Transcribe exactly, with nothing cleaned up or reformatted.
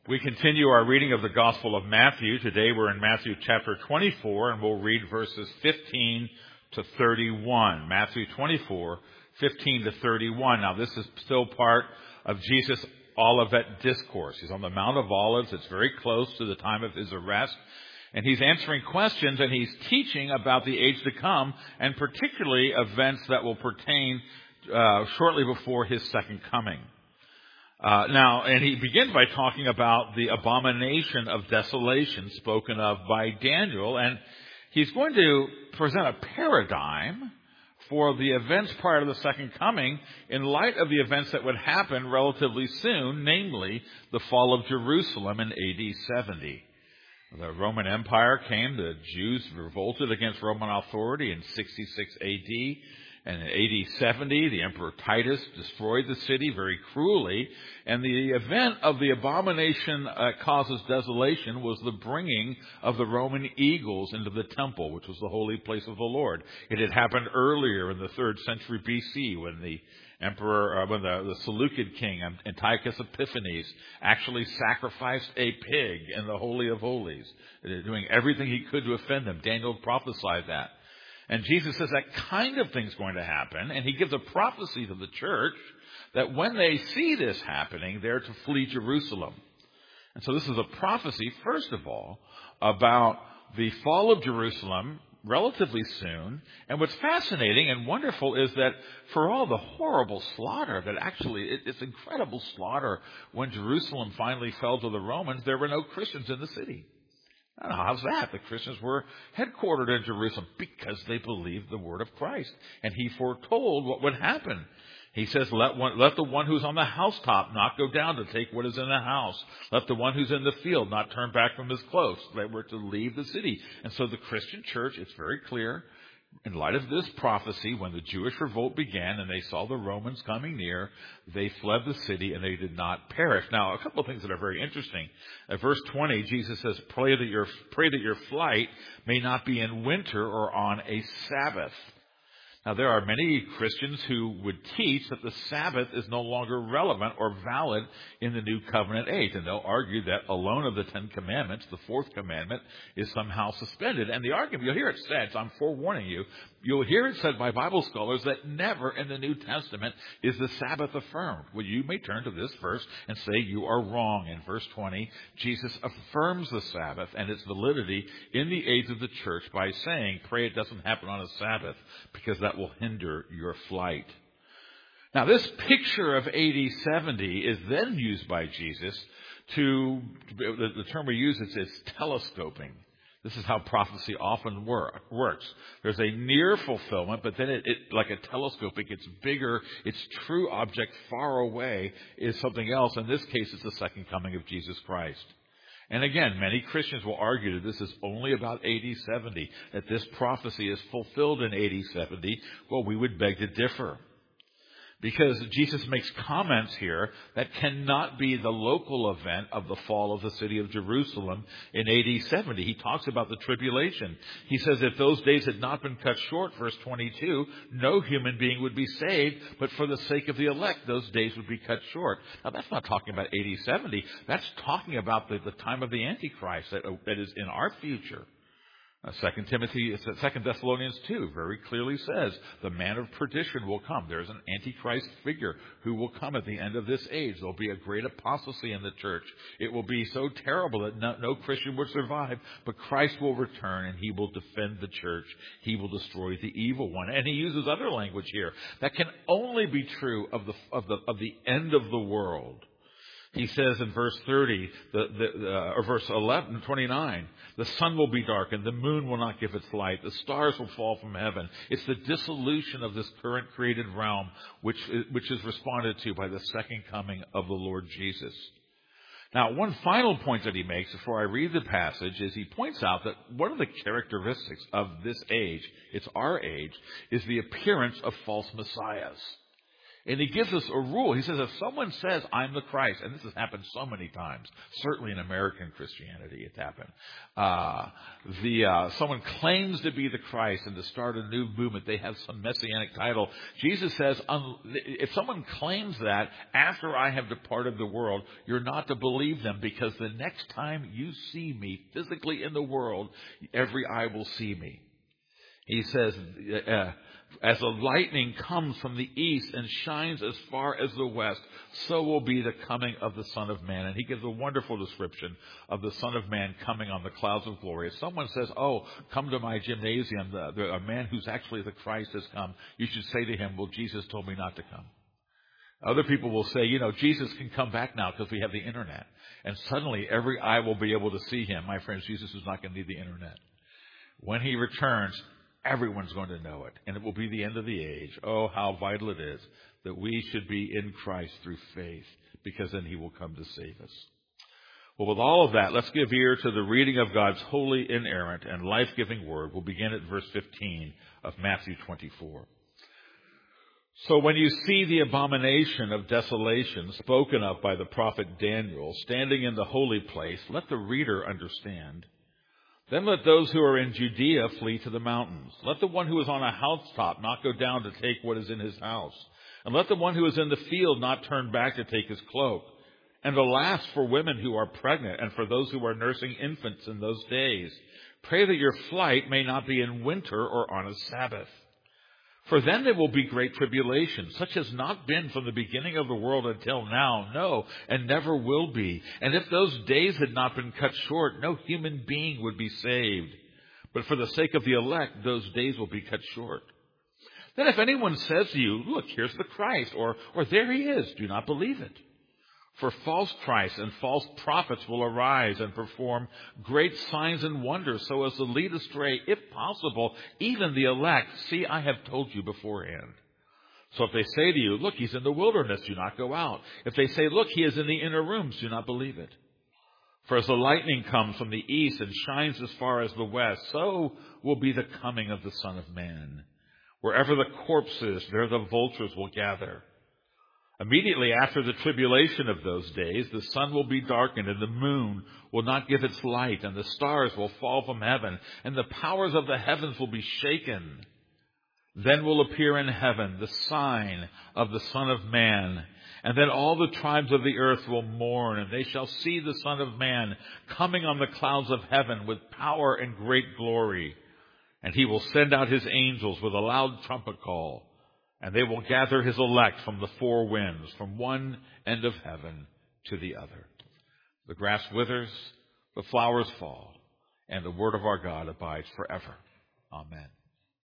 We continue our reading of the Gospel of Matthew. Today we're in Matthew chapter twenty-four, and we'll read verses fifteen to thirty-one. Matthew twenty-four, fifteen to thirty-one. Now this is still part of Jesus' Olivet Discourse. He's on the Mount of Olives. It's very close to the time of his arrest. And he's answering questions, and he's teaching about the age to come, and particularly events that will pertain uh, shortly before his second coming. Uh, now, and he begins by talking about the abomination of desolation spoken of by Daniel, and he's going to present a paradigm for the events prior to the second coming in light of the events that would happen relatively soon, namely the fall of Jerusalem in A D seventy. The Roman Empire came, the Jews revolted against Roman authority in sixty-six A D, and in A D seventy, the Emperor Titus destroyed the city very cruelly, and the event of the abomination that causes desolation was the bringing of the Roman eagles into the temple, which was the holy place of the Lord. It had happened earlier in the third century B C when the Emperor, uh, when the, the Seleucid king, Antiochus Epiphanes, actually sacrificed a pig in the Holy of Holies, doing everything he could to offend them. Daniel prophesied that. And Jesus says that kind of thing's going to happen, and he gives a prophecy to the church that when they see this happening, they're to flee Jerusalem. And so this is a prophecy, first of all, about the fall of Jerusalem relatively soon. And what's fascinating and wonderful is that for all the horrible slaughter that actually, it, it's incredible slaughter, when Jerusalem finally fell to the Romans, there were no Christians in the city. I don't know, how's that? The Christians were headquartered in Jerusalem because they believed the word of Christ. And he foretold what would happen. He says, let one, let the one who's on the housetop not go down to take what is in the house. Let the one who's in the field not turn back from his clothes. They were to leave the city. And so the Christian church, it's very clear, in light of this prophecy, when the Jewish revolt began and they saw the Romans coming near, they fled the city and they did not perish. Now, a couple of things that are very interesting. At verse twenty, Jesus says, pray that your, pray that your flight may not be in winter or on a Sabbath. Now, there are many Christians who would teach that the Sabbath is no longer relevant or valid in the New Covenant age. And they'll argue that alone of the Ten Commandments, the fourth commandment is somehow suspended. And the argument, you'll hear it said, so I'm forewarning you, you'll hear it said by Bible scholars that never in the New Testament is the Sabbath affirmed. Well, you may turn to this verse and say you are wrong. In verse twenty, Jesus affirms the Sabbath and its validity in the age of the church by saying, pray it doesn't happen on a Sabbath, because that will hinder your flight. Now, this picture of A D seventy is then used by Jesus to, the, the term we use is, is telescoping. This is how prophecy often work, works. There's a near fulfillment, but then it, it, like a telescope, it gets bigger. Its true object far away is something else. In this case, it's the second coming of Jesus Christ. And again, many Christians will argue that this is only about A D seventy, that this prophecy is fulfilled in A D seventy. Well, we would beg to differ, because Jesus makes comments here that cannot be the local event of the fall of the city of Jerusalem in A D seventy. He talks about the tribulation. He says if those days had not been cut short, verse twenty-two, no human being would be saved, but for the sake of the elect, those days would be cut short. Now, that's not talking about A D seventy. That's talking about the, the time of the Antichrist that, that is in our future. Uh, Second Timothy, Second Thessalonians two very clearly says the man of perdition will come. There's an Antichrist figure who will come at the end of this age. There'll be a great apostasy in the church. It will be so terrible that no, no Christian will survive, but Christ will return and he will defend the church. He will destroy the evil one. And he uses other language here that can only be true of the of the of the end of the world. He says in verse thirty, the, the, uh, or verse eleven, twenty-nine, the sun will be darkened, the moon will not give its light, the stars will fall from heaven. It's the dissolution of this current created realm, which, which is responded to by the second coming of the Lord Jesus. Now, one final point that he makes before I read the passage is he points out that one of the characteristics of this age, it's our age, is the appearance of false messiahs. And he gives us a rule. He says if someone says, I'm the Christ, and this has happened so many times, certainly in American Christianity it's happened. Uh, the, uh, someone claims to be the Christ and to start a new movement. They have some messianic title. Jesus says, if someone claims that after I have departed the world, you're not to believe them, because the next time you see me physically in the world, every eye will see me. He says, uh, as the lightning comes from the east and shines as far as the west, so will be the coming of the Son of Man. And he gives a wonderful description of the Son of Man coming on the clouds of glory. If someone says, oh, come to my gymnasium, the, the, a man who's actually the Christ has come, you should say to him, well, Jesus told me not to come. Other people will say, you know, Jesus can come back now because we have the internet. And suddenly every eye will be able to see him. My friends, Jesus is not going to need the internet. When he returns, everyone's going to know it, and it will be the end of the age. Oh, how vital it is that we should be in Christ through faith, because then he will come to save us. Well, with all of that, let's give ear to the reading of God's holy, inerrant, and life-giving word. We'll begin at verse fifteen of Matthew twenty-four. So when you see the abomination of desolation spoken of by the prophet Daniel standing in the holy place, let the reader understand. Then let those who are in Judea flee to the mountains. Let the one who is on a housetop not go down to take what is in his house. And let the one who is in the field not turn back to take his cloak. And alas for women who are pregnant and for those who are nursing infants in those days. Pray that your flight may not be in winter or on a Sabbath. For then there will be great tribulation, such as not been from the beginning of the world until now, no, and never will be. And if those days had not been cut short, no human being would be saved. But for the sake of the elect, those days will be cut short. Then if anyone says to you, look, here's the Christ, or, or there he is, do not believe it. For false Christs and false prophets will arise and perform great signs and wonders, so as to lead astray, if possible, even the elect. See, I have told you beforehand. So if they say to you, look, he's in the wilderness, do not go out. If they say, look, he is in the inner rooms, do not believe it. For as the lightning comes from the east and shines as far as the west, so will be the coming of the Son of Man. Wherever the corpse is, there the vultures will gather. Immediately after the tribulation of those days, the sun will be darkened, and the moon will not give its light, and the stars will fall from heaven, and the powers of the heavens will be shaken. Then will appear in heaven the sign of the Son of Man, and then all the tribes of the earth will mourn, and they shall see the Son of Man coming on the clouds of heaven with power and great glory. And he will send out his angels with a loud trumpet call. And they will gather his elect from the four winds, from one end of heaven to the other. The grass withers, the flowers fall, and the word of our God abides forever. Amen.